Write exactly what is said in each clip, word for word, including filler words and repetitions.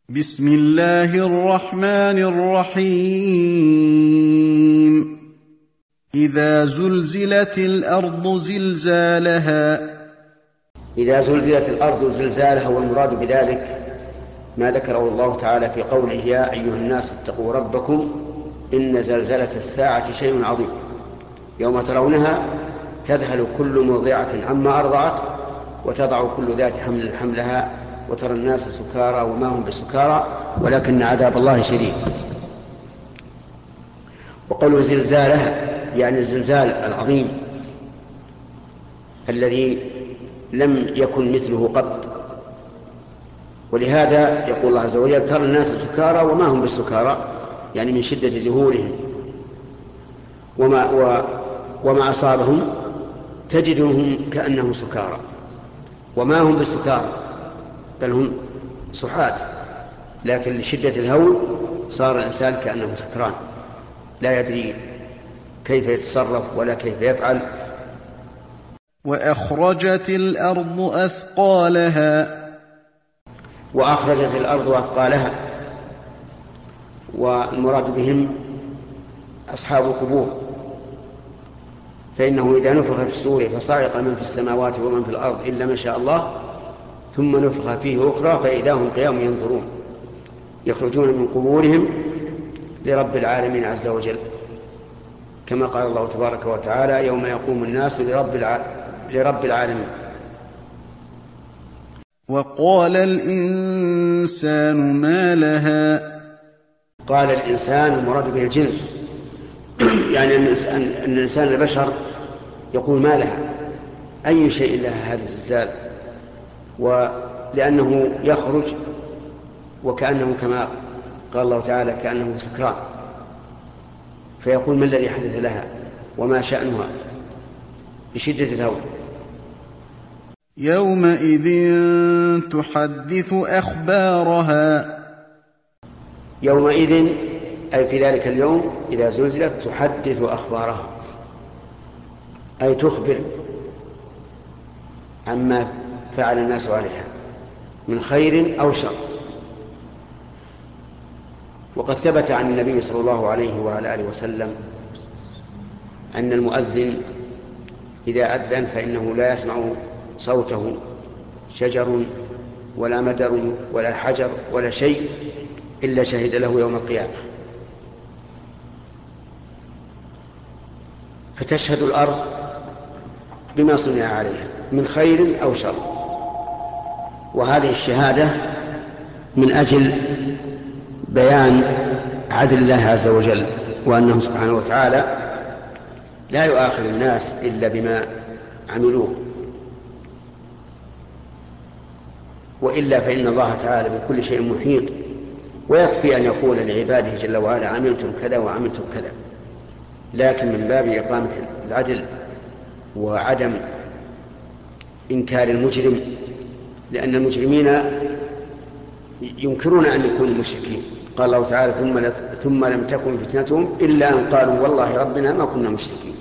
بسم الله الرحمن الرحيم إذا زلزلت الأرض زلزالها إذا زلزلت الأرض زلزالها، والمراد بذلك ما ذكره الله تعالى في قوله يا أيها الناس اتقوا ربكم إن زلزلة الساعة شيء عظيم يوم ترونها تذهل كل مرضعة عما أرضعت وتضع كل ذات حمل حملها وترى الناس سكارى وما هم بسكارى ولكن عذاب الله شديد. وقوله زلزالها يعني الزلزال العظيم الذي لم يكن مثله قط. ولهذا يقول الله عز وجل ترى الناس سكارى وما هم بالسكارى، يعني من شدة ذهولهم وما, و وما أصابهم تجدهم كأنهم سكارى وما هم بالسكارى بل هم سحات، لكن لشدة الهول صار الإنسان كأنه سكران لا يدري كيف يتصرف ولا كيف يفعل. وأخرجت الأرض أثقالها وأخرجت الأرض أثقالها، والمراد بهم أصحاب القبور، فإنه إذا نفخ في الصور فصعق من في السماوات ومن في الأرض إلا ما شاء الله ثم نفخ فيه أخرى فإذا هم قيام ينظرون يخرجون من قبورهم لرب العالمين عز وجل، كما قال الله تبارك وتعالى يوم يقوم الناس لرب الع... لرب العالمين. وقال الإنسان ما لها قال الإنسان المراد به الجنس يعني أن الإنسان, أن الإنسان البشر يقول ما لها، أي شيء لها هذا الزلزال، ولأنه يخرج وكأنه كما قال الله تعالى كأنه سكران، فيقول ما الذي حدث لها وما شأنها بشدة الهول. يومئذ تحدث أخبارها يومئذ أي في ذلك اليوم إذا زلزلت تحدث أخبارها، أي تخبر عما فعل الناس عليها من خير أو شر. وقد ثبت عن النبي صلى الله عليه وعلى آله وسلم أن المؤذن إذا أذن فإنه لا يسمع صوته شجر ولا مدر ولا حجر ولا شيء إلا شهد له يوم القيامة. فتشهد الأرض بما صنع عليها من خير أو شر، وهذه الشهادة من أجل بيان عدل الله عز وجل، وأنه سبحانه وتعالى لا يؤاخذ الناس إلا بما عملوه، وإلا فإن الله تعالى بكل شيء محيط، ويكفي أن يقول لعباده جل وعلا عملتم كذا وعملتم كذا، لكن من باب إقامة العدل وعدم إنكار المجرم، لأن المجرمين ينكرون أن يكونوا مشركين. قال الله تعالى ثم, ثم لم تكن فتنتهم إلا أن قالوا والله ربنا ما كنا مشركين،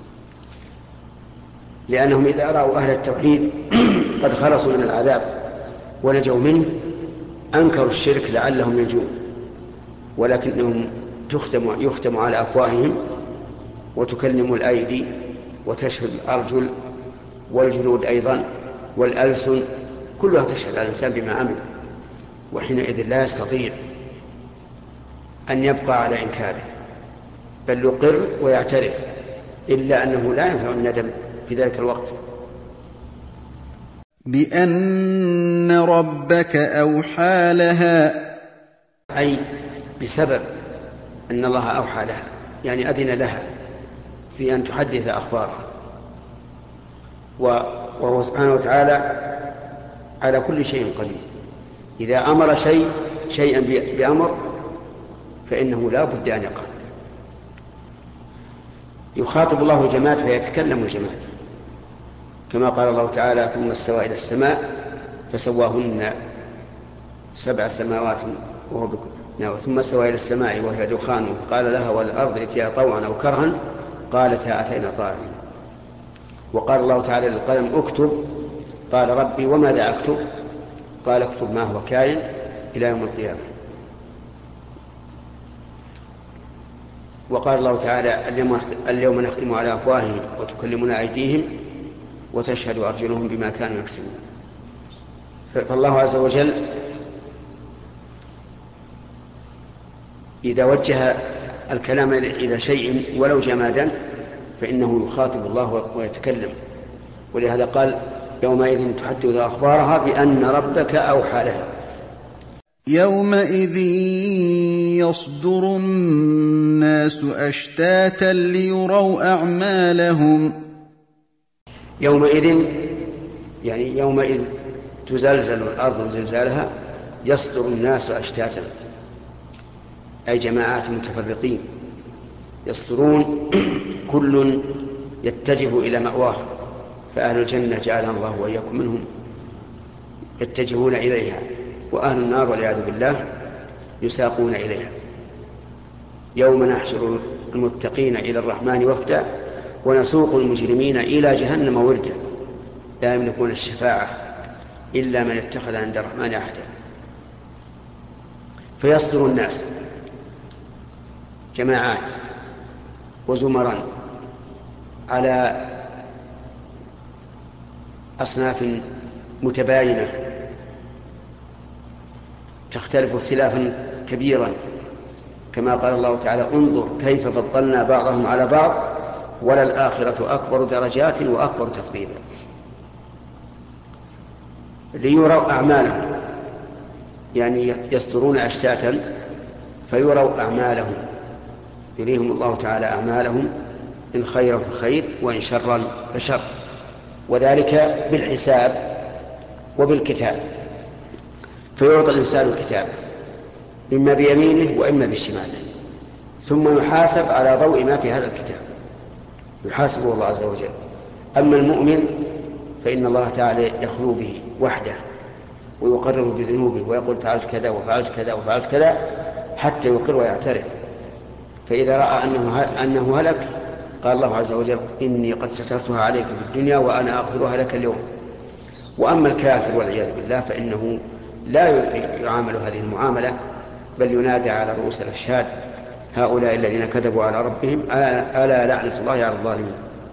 لأنهم إذا رأوا أهل التوحيد قد خلصوا من العذاب ونجوا منه أنكروا الشرك لعلهم ينجون، ولكنهم تختم يختم على أفواههم وتكلم الأيدي وتشهد الأرجل والجلود أيضا والألسن، كلها تشهد على الإنسان بما عمل، وحينئذ لا يستطيع أن يبقى على إنكاره بل يقر ويعترف، إلا أنه لا ينفع الندم في ذلك الوقت. بأن ربك أوحى لها أي بسبب أن الله أوحى لها، يعني أذن لها في أن تحدث أخبارها، وهو سبحانه وتعالى على كل شيء قدير. إذا أمر شيء شيئا بأمر فإنه لا بد أن يقع. يخاطب الله الجماد فيتكلم الجماد، كما قال الله تعالى ثم استوى إلى السماء فسواهن سبع سماوات وهو بكل ثم استوى إلى السماء وهي دخان قال لها والأرض ائتيا طوعا أو كرها قالتا أتينا طائعين. وقال الله تعالى للقلم اكتب قال ربي وماذا أكتب قال اكتب ما هو كائن إلى يوم القيامة. وقال الله تعالى: اليوم نختم على أفواههم وتكلمنا أيديهم وتشهد أرجلهم بما كانوا يكسبون. فالله عز وجل إذا وجه الكلام إلى شيء ولو جمادا فإنه يخاطب الله ويتكلم، ولهذا قال: يومئذ تحدث أخبارها بأن ربك أوحى لها. يومئذ يصدر الناس أشتاتا ليروا أعمالهم. يومئذ يعني يومئذ تزلزل الأرض زلزالها، يصدر الناس أشتاتا أي جماعات متفرقين يصدرون كل يتجه إلى مأواه، فأهل الجنة جعلنا الله وإياكم منهم يتجهون إليها، وأهل النار والعياذ بالله يساقون إليها. يوم نحشر المتقين إلى الرحمن وفدا ونسوق المجرمين إلى جهنم وردا لا يملكون الشفاعة إلا من اتخذ عند الرحمن أحدا. فيصدر الناس جماعات وزمرا على أصناف متباينة تختلف اختلافا كبيرا، كما قال الله تعالى: انظر كيف فضلنا بعضهم على بعض وللآخرة أكبر درجات وأكبر تفضيلا. ليروا أعمالهم يعني يصدرون أشتاتا فيروا أعمالهم، يريهم الله تعالى أعمالهم إن خيرا فخير وإن شرا فشر، وذلك بالحساب وبالكتاب. فيعطى الإنسان الكتاب إما بيمينه وإما بشماله، ثم يحاسب على ضوء ما في هذا الكتاب، يحاسبه الله عز وجل. أما المؤمن فإن الله تعالى يخلو به وحده ويقرر بذنوبه ويقول: فعلت كذا وفعلت كذا وفعلت كذا، حتى يقر ويعترف. فإذا رأى أنه أنه هلك قال الله عز وجل: إني قد سترتها عليك في الدنيا وأنا أغفرها لك اليوم. وأما الكافر والعياذ بالله فإنه لا يعامل هذه المعاملة، بل ينادى على رؤوس الأشهاد: هؤلاء الذين كذبوا على ربهم ألا لعنة الله على الظالمين.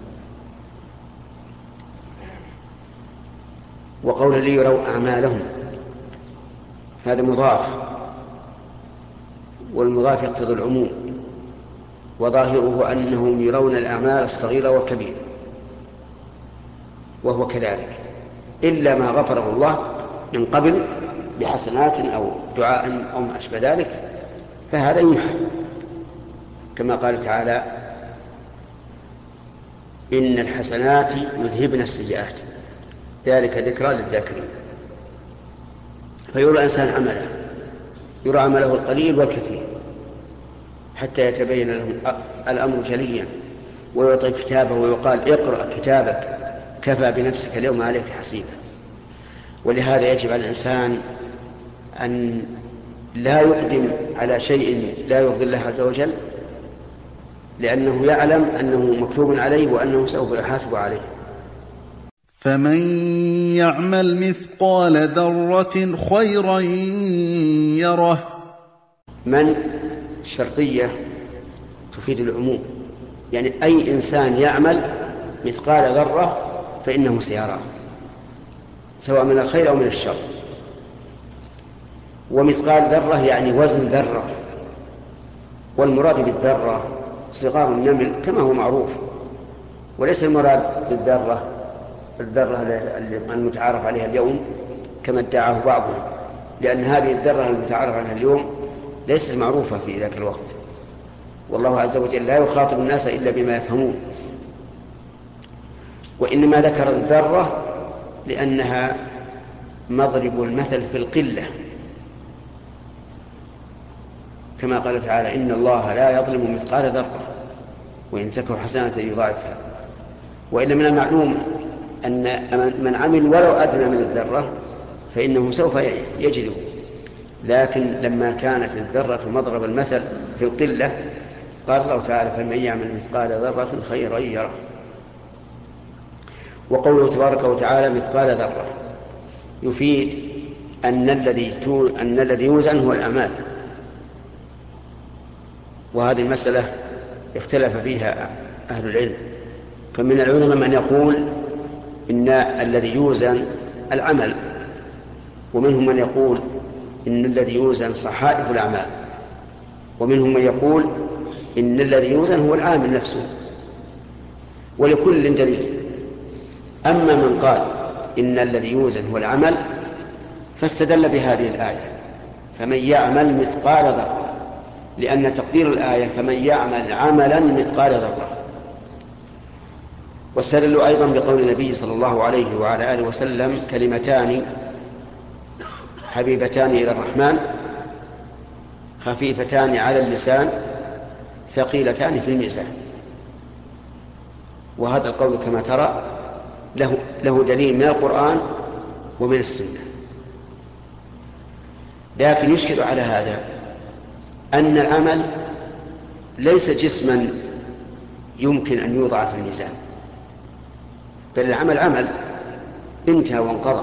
وقول ليروا أعمالهم هذا مضاف، والمضاف يقتضي العموم، وظاهره أنهم يرون الأعمال الصغيرة والكبيرة، وهو كذلك، إلا ما غفره الله من قبل بحسنات أو دعاء أو ما أشبه ذلك، فهذا يمحى، كما قال تعالى: إن الحسنات يذهبن السيئات ذلك ذكرى للذاكرين. فيرى الإنسان عمله، يرى عمله القليل والكثير حتى يتبين لهم الأمر جليا، ويعطي كتابه ويقال: اقرأ كتابك كفى بنفسك اليوم عليك حسيبا. ولهذا يجب على الإنسان أن لا يقدم على شيء لا يرضي الله عز وجل، لأنه يعلم أنه مكتوب عليه وأنه سوف يحاسب عليه. فمن يعمل مثقال ذرة خيرا يره. من شرطية تفيد العموم، يعني أي إنسان يعمل مثقال ذرة فإنه سيراه، سواء من الخير أو من الشر. ومثقال ذرة يعني وزن ذرة، والمراد بالذرة صغار النمل كما هو معروف، وليس المراد بالذرة الذرة المتعارف عليها اليوم كما ادعاه بعضهم، لأن هذه الذرة المتعارف عليها اليوم ليست معروفة في ذاك الوقت، والله عز وجل لا يخاطب الناس إلا بما يفهمون. وإنما ذكر الذرة لأنها مضرب المثل في القلة، كما قال تعالى: إن الله لا يظلم مثقال ذرة وإن تك حسنة يضاعفها. وإلا من المعلوم أن من عمل ولو أدنى من الذرة فإنه سوف يجده، لكن لما كانت الذرة مضرب المثل في القلة قال الله تعالى: فمن يعمل مثقال ذرة خيرا يره. وقوله تبارك وتعالى مثقال ذرة يفيد أن الذي أن الذي يوزن هو الأعمال، وهذه المسألة اختلف فيها أهل العلم، فمن العلماء من يقول إن الذي يوزن العمل، ومنهم من يقول إن الذي يوزن صحائف الأعمال، ومنهم من يقول إن الذي يوزن هو العامل نفسه، ولكل دليل. أما من قال إن الذي يوزن هو العمل فاستدل بهذه الآية فمن يعمل مثقال ذرة، لأن تقدير الآية فمن يعمل عملا مثقال ذرة. واستدلوا أيضا بقول النبي صلى الله عليه وعلى آله وسلم كلمتان حبيبتان إلى الرحمن خفيفتان على اللسان ثقيلتان في الميزان. وهذا القول كما ترى له, له دليل من القرآن ومن السنة. لكن يشكل على هذا أن العمل ليس جسما يمكن أن يوضع في الميزان، بل العمل عمل انتهى وانقضى.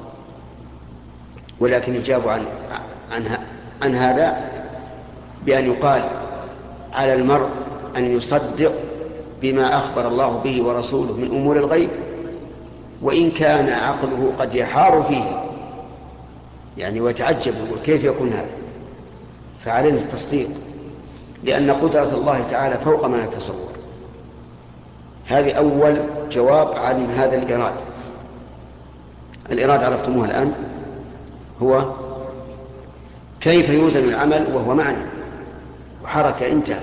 ولكن يجاب عن, عن, عن هذا بأن يقال على المرء أن يصدق بما أخبر الله به ورسوله من أمور الغيب، وإن كان عقله قد يحار فيه، يعني ويتعجب يقول كيف يكون هذا، فعلينا التصديق، لأن قدرة الله تعالى فوق ما نتصور. هذه أول جواب عن هذا الإراد. الإراد عرفتموه الآن، هو كيف يوزن العمل وهو معنى وحركة انتهى.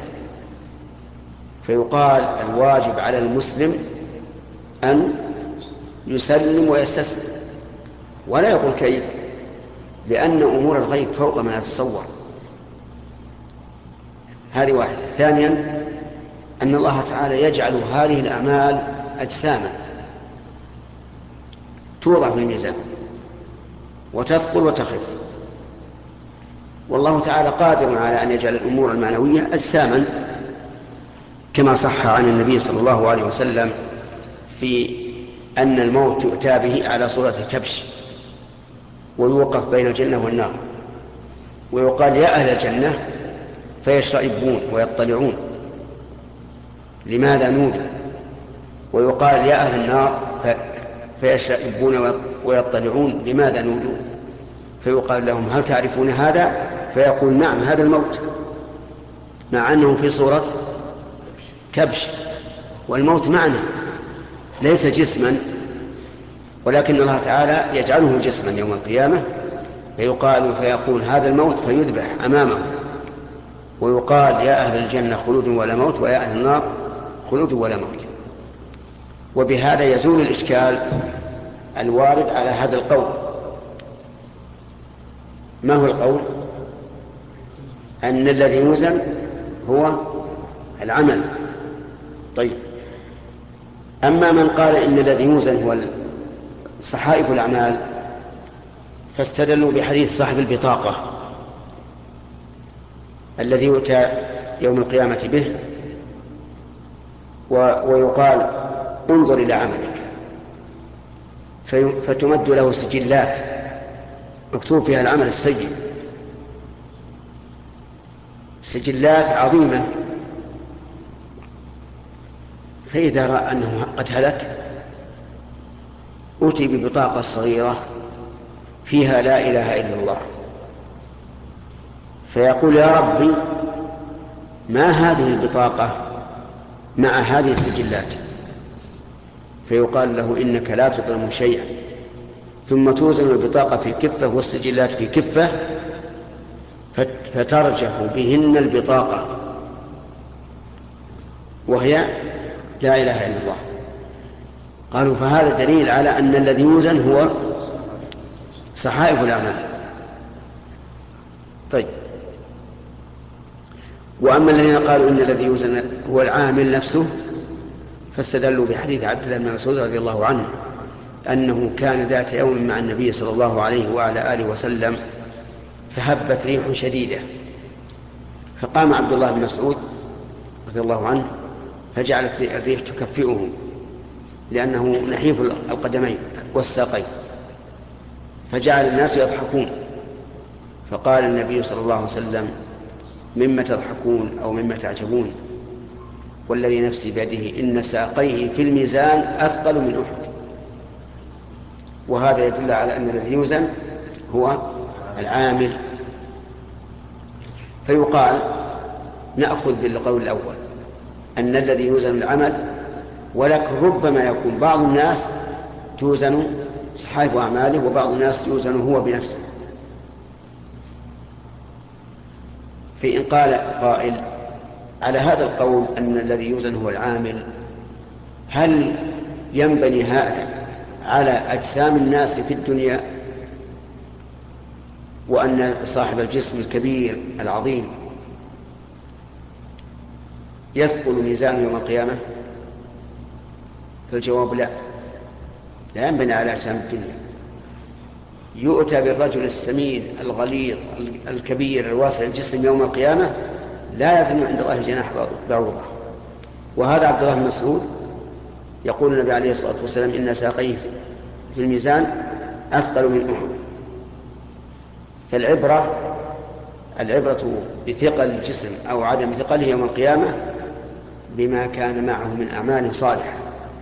فيقال الواجب على المسلم أن يسلم ويستسلم، ولا يقول كيف، لأن أمور الغيب فوق ما نتصور. هذه واحدة. ثانيا أن الله تعالى يجعل هذه الأعمال أجساما توضع في الميزان وتثقل وتخف، والله تعالى قادر على أن يجعل الأمور المعنوية أجساما، كما صح عن النبي صلى الله عليه وسلم في أن الموت يؤتى به على صورة كبش ويوقف بين الجنة والنار، ويقال يا أهل الجنة فيشرئبون ويطلعون لماذا نودوا، ويقال يا أهل النار فيشرئبون ويطلعون لماذا نودوا، فيقال لهم هل تعرفون هذا؟ فيقول نعم هذا الموت، مع أنه في صورة كبش، والموت معنى ليس جسما، ولكن الله تعالى يجعله جسما يوم القيامة، فيقال فيقول هذا الموت فيذبح أمامه، ويقال يا أهل الجنة خلود ولا موت، ويا أهل النار خلود ولا موت. وبهذا يزول الإشكال الوارد على هذا القول. ما هو القول؟ أن الذي يوزن هو العمل. طيب، أما من قال إن الذي يوزن هو صحائف الأعمال فاستدلوا بحديث صاحب البطاقة الذي يؤتى يوم القيامة به ويقال انظر إلى عملك، فتمد له سجلات مكتوب فيها العمل السيء، سجلات عظيمة. فإذا رأى أنه قد هلك أتي ببطاقة صغيرة فيها لا إله إلا الله، فيقول يا ربي ما هذه البطاقة مع هذه السجلات؟ فيقال له إنك لا تظلم شيئا، ثم توزن البطاقة في كفة والسجلات في كفة، فترجح بهن البطاقة وهي لا إله إلا الله. قالوا فهذا دليل على أن الذي يوزن هو صحائف الأعمال. طيب، وأما الذين قالوا إن الذي يوزن هو العامل نفسه فاستدلوا بحديث عبد الله بن مسعود رضي الله عنه أنه كان ذات يوم مع النبي صلى الله عليه وعلى آله وسلم فهبت ريح شديدة، فقام عبد الله بن مسعود رضي الله عنه فجعلت الريح تكفئه لأنه نحيف القدمين والساقين، فجعل الناس يضحكون، فقال النبي صلى الله عليه وسلم: مما تضحكون أو مما تعجبون؟ والذي نفسي بيده إن ساقيه في الميزان أثقل من أحد. وهذا يدل على أن الذي يوزن هو العامل. فيقال نأخذ بالقول الأول أن الذي يوزن العمل، ولكن ربما يكون بعض الناس توزن صحائف أعماله وبعض الناس يوزن هو بنفسه. فإن قال قائل على هذا القول أن الذي يوزن هو العامل، هل ينبني هذا على أجسام الناس في الدنيا، وأن صاحب الجسم الكبير العظيم يثقل ميزانه يوم القيامة؟ فالجواب لا، لا ينبني على أجسام الدنيا. يؤتى بالرجل السمين الغليظ الكبير الواسع الجسم يوم القيامة لا يزن عند الله جناح بعوضة. وهذا عبد الله بن مسعود يقول النبي عليه الصلاة والسلام: إن ساقيه في الميزان أثقل من أحد. فالعبرة العبرة بثقل الجسم أو عدم ثقله يوم القيامة بما كان معه من أعمال صالحة.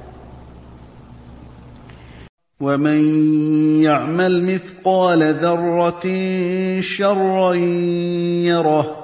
ومن يعمل مثقال ذرة شرا يره.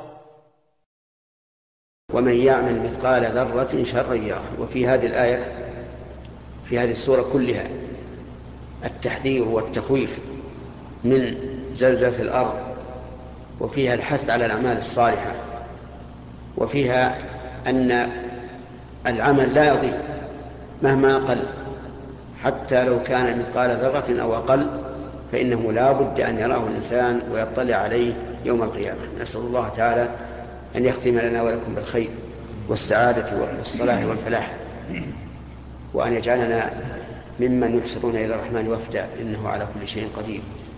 ومن يعمل مثقال ذرة شرا يره. وفي هذه الآية في هذه السورة كلها التحذير والتخويف من زلزلة الأرض، وفيها الحث على الأعمال الصالحة، وفيها أن العمل لا يضيع مهما قل، حتى لو كان مثقال ذرة أو أقل فإنه لا بد أن يراه الإنسان ويطلع عليه يوم القيامة. نسأل الله تعالى أن يختم لنا ولكم بالخير والسعادة والصلاح والفلاح، وأن يجعلنا ممن يحشرون إلى الرحمن وفدا، إنه على كل شيء قدير.